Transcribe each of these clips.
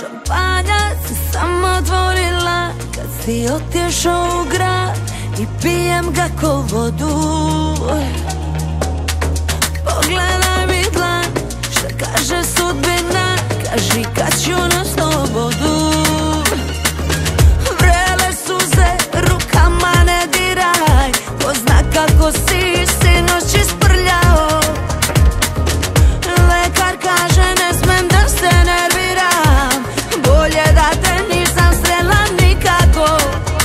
Šampanjac si samo otvorila kad si otišao u grad i pijem ga ko vodu. Pogledaj mi dlan, šta kaže sudbina, kaži kad ću na slobodu. Vrele suze, rukama ne diraj, ko zna kako si sinoć isprljao. Lekar kaže ne smem da se nerviram, bolje da te nisam srela nikako.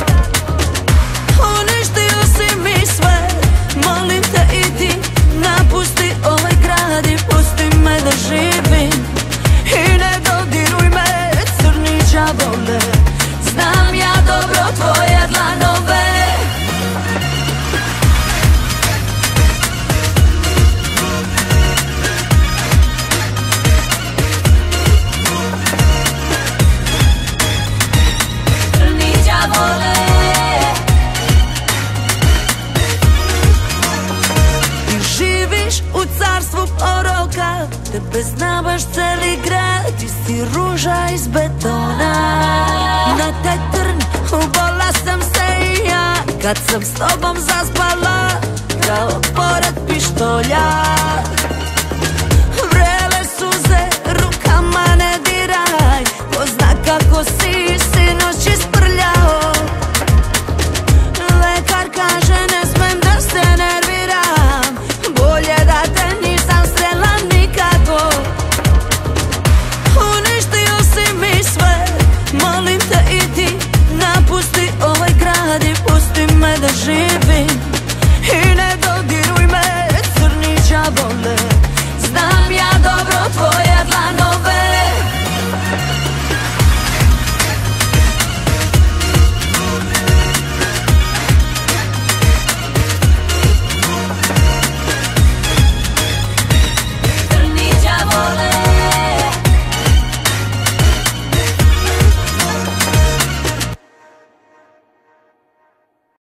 Uništio si mi sve, molim te idi, napusti ovaj grad i pusti me da živim. I ne dodiruj me, crni đavole, znam ja dobro tvoje dlanove. Crni đavole, ti živiš u carstvu poroka, tebe zna baš celi grad, ti si ruža iz betona. Na taj trn ubola sam se i ja, kad sam s tobom zaspala kao pored pištolja.